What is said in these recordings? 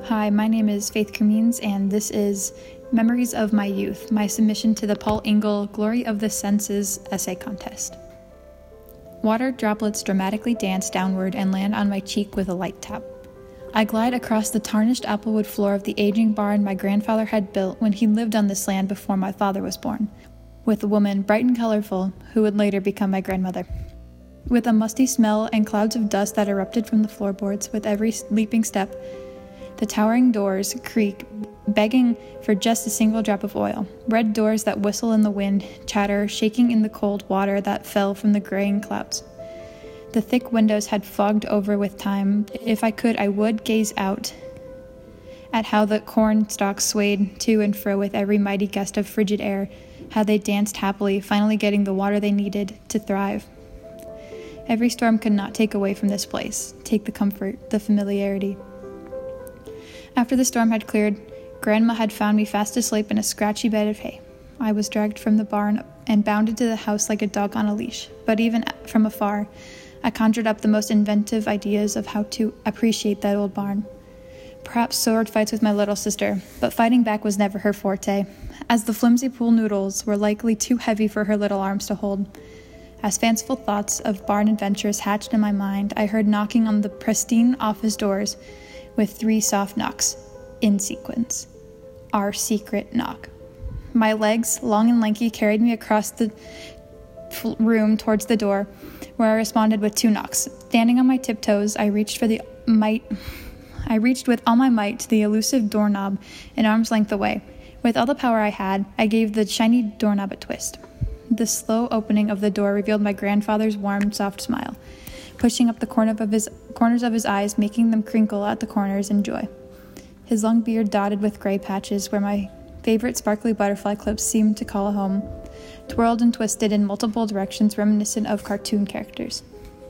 Hi, my name is Faith Cummings, and this is Memories of My Youth, my submission to the Paul Engel Glory of the Senses essay contest. Water droplets dramatically dance downward and land on my cheek with a light tap. I glide across the tarnished applewood floor of the aging barn my grandfather had built when he lived on this land before my father was born, with a woman bright and colorful who would later become my grandmother. With a musty smell and clouds of dust that erupted from the floorboards with every leaping step, the towering doors creak, begging for just a single drop of oil. Red doors that whistle in the wind, chatter, shaking in the cold water that fell from the graying clouds. The thick windows had fogged over with time. If I could, I would gaze out at how the corn stalks swayed to and fro with every mighty gust of frigid air, how they danced happily, finally getting the water they needed to thrive. Every storm could not take away from this place, take the comfort, the familiarity. After the storm had cleared, Grandma had found me fast asleep in a scratchy bed of hay. I was dragged from the barn and bounded to the house like a dog on a leash, but even from afar, I conjured up the most inventive ideas of how to appreciate that old barn. Perhaps sword fights with my little sister, but fighting back was never her forte, as the flimsy pool noodles were likely too heavy for her little arms to hold. As fanciful thoughts of barn adventures hatched in my mind, I heard knocking on the pristine office doors with 3 soft knocks, in sequence. Our secret knock. My legs, long and lanky, carried me across the room towards the door, where I responded with 2 knocks. Standing on my tiptoes, I reached with all my might to the elusive doorknob an arm's length away. With all the power I had, I gave the shiny doorknob a twist. The slow opening of the door revealed my grandfather's warm, soft smile, pushing up the corners of his eyes, making them crinkle at the corners in joy. His long beard dotted with gray patches where my favorite sparkly butterfly clips seemed to call home, twirled and twisted in multiple directions reminiscent of cartoon characters.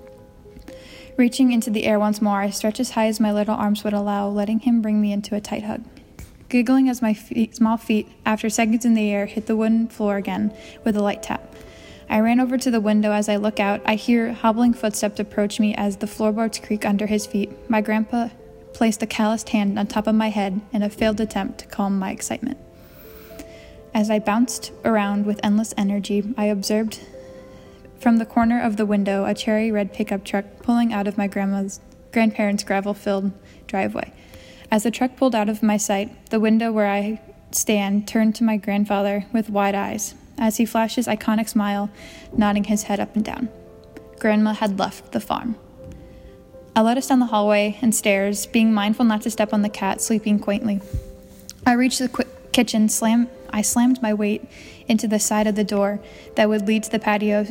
Reaching into the air once more, I stretched as high as my little arms would allow, letting him bring me into a tight hug. Giggling as my small feet, after seconds in the air, hit the wooden floor again with a light tap. I ran over to the window. As I look out, I hear hobbling footsteps approach me as the floorboards creak under his feet. My grandpa placed a calloused hand on top of my head in a failed attempt to calm my excitement. As I bounced around with endless energy, I observed from the corner of the window a cherry red pickup truck pulling out of my grandparents' gravel-filled driveway. As the truck pulled out of my sight, the window where I stand turned to my grandfather with wide eyes, as he flashed his iconic smile, nodding his head up and down. Grandma had left the farm. I led us down the hallway and stairs, being mindful not to step on the cat sleeping quaintly. I reached the kitchen. I slammed my weight into the side of the door that would lead to the patio.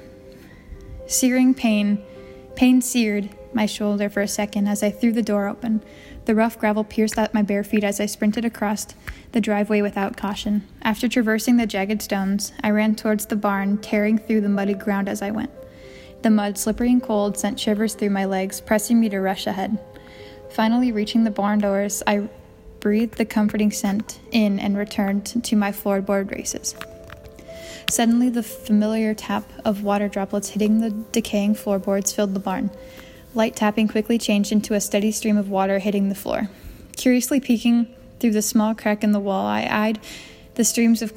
Searing pain seared my shoulder for a second as I threw the door open. The rough gravel pierced at my bare feet as I sprinted across the driveway without caution. After traversing the jagged stones, I ran towards the barn, tearing through the muddy ground as I went. The mud, slippery and cold, sent shivers through my legs, pressing me to rush ahead. Finally reaching the barn doors, I breathed the comforting scent in and returned to my floorboard races. Suddenly, the familiar tap of water droplets hitting the decaying floorboards filled the barn. Light tapping quickly changed into a steady stream of water hitting the floor. Curiously peeking through the small crack in the wall, I eyed the streams of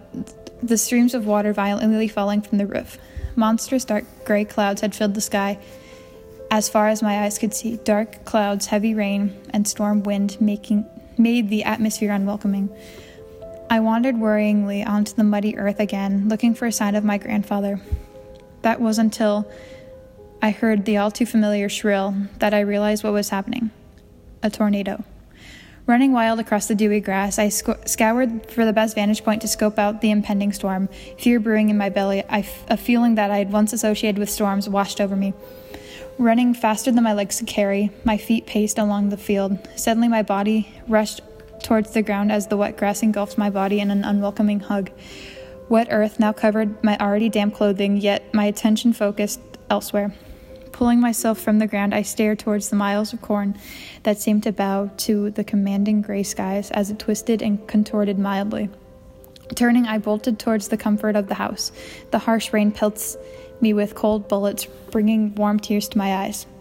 water violently falling from the roof. Monstrous dark gray clouds had filled the sky as far as my eyes could see. Dark clouds, heavy rain, and storm wind made the atmosphere unwelcoming. I wandered worryingly onto the muddy earth again, looking for a sign of my grandfather. That was until I heard the all too familiar shrill that I realized what was happening. A tornado. Running wild across the dewy grass, I scoured for the best vantage point to scope out the impending storm. Fear brewing in my belly, a feeling that I had once associated with storms washed over me. Running faster than my legs could carry, my feet paced along the field. Suddenly my body rushed towards the ground as the wet grass engulfed my body in an unwelcoming hug. Wet earth now covered my already damp clothing, yet my attention focused elsewhere. Pulling myself from the ground, I stared towards the miles of corn that seemed to bow to the commanding gray skies as it twisted and contorted mildly. Turning, I bolted towards the comfort of the house. The harsh rain pelts me with cold bullets, bringing warm tears to my eyes.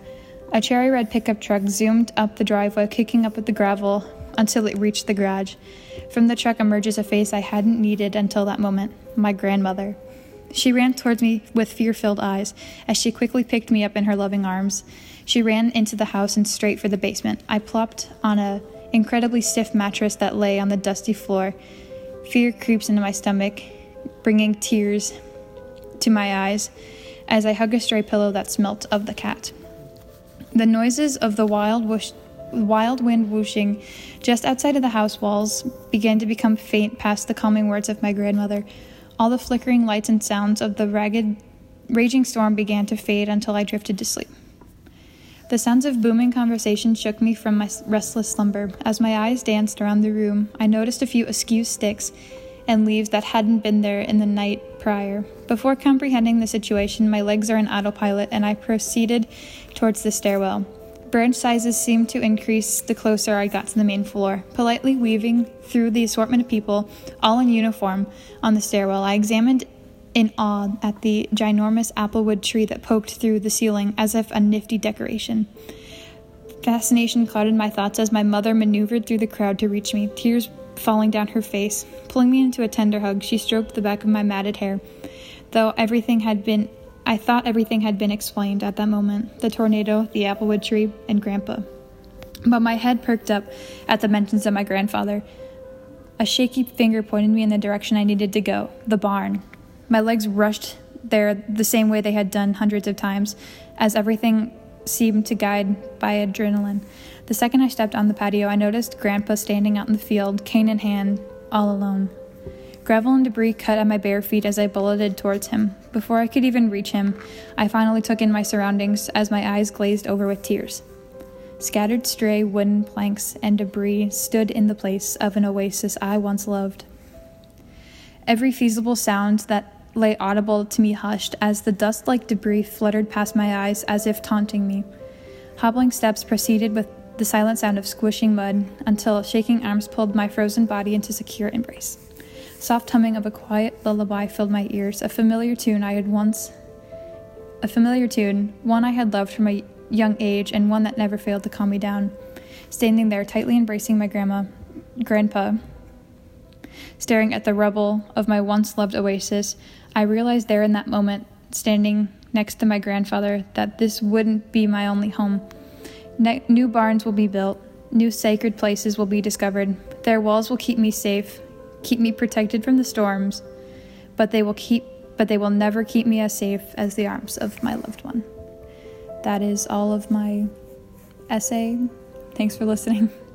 A cherry red pickup truck zoomed up the driveway, kicking up at the gravel until it reached the garage. From the truck emerges a face I hadn't needed until that moment, my grandmother. She ran towards me with fear-filled eyes as she quickly picked me up in her loving arms. She ran into the house and straight for the basement. I plopped on an incredibly stiff mattress that lay on the dusty floor. Fear creeps into my stomach, bringing tears to my eyes as I hug a stray pillow that smelt of the cat. The noises of the wild wind whooshing just outside of the house walls began to become faint past the calming words of my grandmother. All the flickering lights and sounds of the raging storm began to fade until I drifted to sleep. The sounds of booming conversation shook me from my restless slumber. As my eyes danced around the room, I noticed a few askew sticks and leaves that hadn't been there in the night prior. Before comprehending the situation, my legs are in autopilot, and I proceeded towards the stairwell. Branch sizes seemed to increase the closer I got to the main floor. Politely weaving through the assortment of people, all in uniform, on the stairwell, I examined in awe at the ginormous applewood tree that poked through the ceiling as if a nifty decoration. Fascination clouded my thoughts as my mother maneuvered through the crowd to reach me, tears falling down her face. Pulling me into a tender hug, she stroked the back of my matted hair. I thought everything had been explained at that moment, the tornado, the applewood tree, and Grandpa. But my head perked up at the mentions of my grandfather. A shaky finger pointed me in the direction I needed to go, the barn. My legs rushed there the same way they had done hundreds of times, as everything seemed to guide by adrenaline. The second I stepped on the patio, I noticed Grandpa standing out in the field, cane in hand, all alone. Gravel and debris cut at my bare feet as I bulleted towards him. Before I could even reach him, I finally took in my surroundings as my eyes glazed over with tears. Scattered stray wooden planks and debris stood in the place of an oasis I once loved. Every feasible sound that lay audible to me hushed as the dust-like debris fluttered past my eyes as if taunting me. Hobbling steps proceeded with the silent sound of squishing mud until shaking arms pulled my frozen body into secure embrace. Soft humming of a quiet lullaby filled my ears, a familiar tune, one I had loved from a young age and one that never failed to calm me down. Standing there, tightly embracing my grandpa, staring at the rubble of my once-loved oasis, I realized there in that moment, standing next to my grandfather, that this wouldn't be my only home. New barns will be built, new sacred places will be discovered. Their walls will keep me safe, keep me protected from the storms, but they will never keep me as safe as the arms of my loved one. That is all of my essay. Thanks for listening.